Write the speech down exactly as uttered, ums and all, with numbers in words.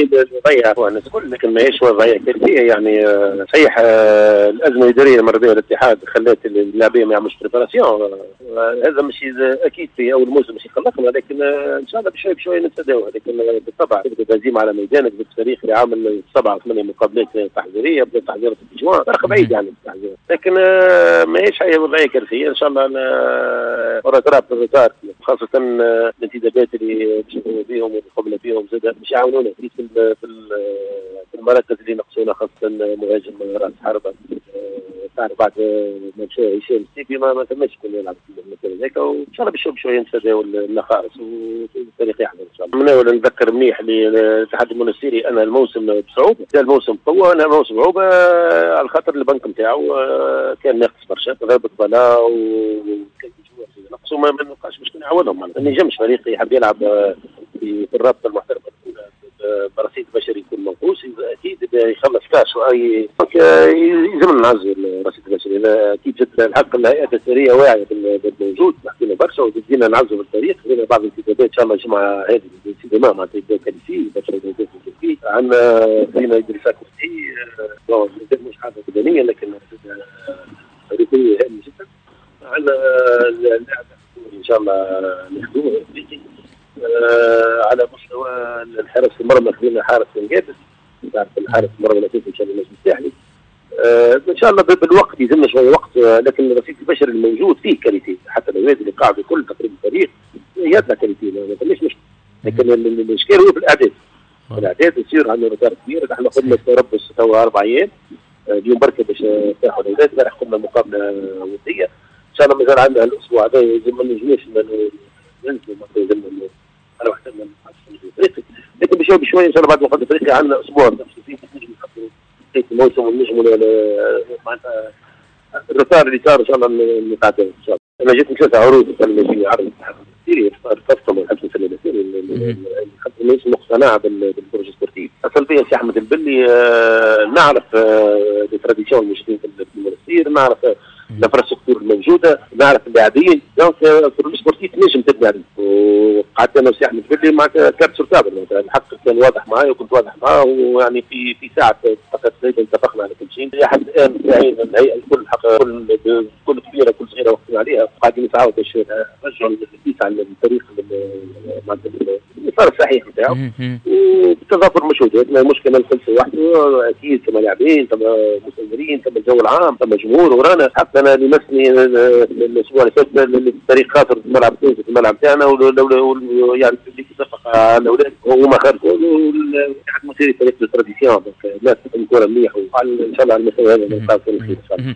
الوضعيه هو الناس الكل، لكن ماهيش وضعيه كارثيه يعني. صحيح الازمه الاداريه مر بها الاتحاد خلات اللاعبين ما يعملوش بريباراسيون، هذا مش اكيد في اول موسم مش يخلقنا، لكن ان شاء الله بشوي بشوي نتفاداوها. لكن بالطبع تبدا هزيمه على ميدانك بالتاريخ اللي عامل سبعه ثمانيه مقابلات تحضيريه بدات تحضيرات التجوان فرق بعيد يعني التحضير، لكن ماهيش حاجه وضعيه كارثيه. ان شاء الله مرة ترى بالريتار خاصه الانتدابات اللي بيشوفوا فيهم والقبله فيهم زاد مش يعاونونا في في المراكز اللي نقصونا، خاصه مهاجم راس حربه. تعرف بعد ما مشى هشام السيفي ما ما تمش كل يلعب في المكان هذاك، وان شاء الله بشوي بشوي نتفاداو النخارس والفريق يحضر ان شاء الله. نحاول نذكر منيح للاتحاد المنستيري ان الموسم بصعوبه، جا الموسم قوه انا موسم صعوبه على خاطر البنك نتاعو كان ناقص برشا، غابت بلا وكان نقصوا ما نلقاش باش نعاونهم. ما نجمش فريق يحب يلعب في الرابطه المحترفه برصيد بشري يكون منقوص، اكيد يخلص كاش واي يلزم نعزل الرصيد البشري. اكيد جد الحق الهيئه التسييريه واعيه بالموجود، حكينا برشا ودينا نعزل بالتاريخ، لنا بعض الانتدابات ان شاء الله الجمعه هذه الانتدابات معناتها كاليسي برشا انتدابات فيه عندنا فينا ادريسات فيه مش حاجه بدنيه لكن رياضيه هامه جدا. عندنا اللاعب ان شاء الله نخدمه افريقي آه على مستوى الحارس المرمى، خلينا حارس انجابس، تعرف الحارس المرمى الاساسي ان شاء الله النجم الساحلي. آه ان شاء الله بالوقت يلزمنا شويه وقت، آه لكن الرصيد البشري الموجود فيه كاليتي، حتى النوادي اللي قاعده كل تقريبا التاريخ يطلع كاليتي ما فماش مشكله، لكن الاشكال هو في الاعداد. الاعداد يصير عندنا رتار كبير. احنا قلنا تربص توا اربع ايام، اليوم بركه باش يرتاحوا الاولاد، امبارح قمنا مقابله وديه ان شاء الله مازال عندنا الاسبوع هذا يلزم ما نجموش ننزلوا يلزم انا وحتى افريقيا، لكن بشوي بشوي ان شاء الله بعد ما نقعد افريقيا عندنا اسبوع نفسه فيه نجم نحطوا في الموسم ونجموا معناتها الرسائل اللي صار ان شاء الله نتعداو ان شاء الله. انا جيت ثلاث عروض كان في عرض كثير رفضتهم والحبس الثلاثي حتى الناس مقتنعه بالبروج سبورتيف. السلبيه سي احمد البلي آه نعرف آه التراديسيون الموجودين في المنستير، نعرف الانفراستركتور الموجوده، نعرف اللاعبين، دونك البروج سبورتيف نجم تبني عليه. وقعدت انا وسي احمد البلي مع كارت سورتابل الحق كان واضح معايا وكنت واضح معاه، ويعني في في ساعه تقريبا اتفقنا على كل شيء. لحد الان الهيئه الكل حق كل كل كبيره كل صغيره وقفنا عليها، قاعدين نتعاونوا باش نرجعوا الحديث عن التاريخ معناتها المسار الصحيح نتاعو، وبالتضافر مشهودات ما مشكله الخلفيه وحده اكيد كما لاعبين كما مستمرين كما الجو العام كما جمهور. ورانا حتى انا لمسني الاسبوع اللي فات الفريق خاطر في الملعب التونسي في الملعب تاعنا، يعني اللي اتفق على الاولاد هما خرجوا المسيري فريق التراديسيون الناس الكره مليح، وان شاء الله على المستوى هذا نلقاو في الخير ان شاء الله.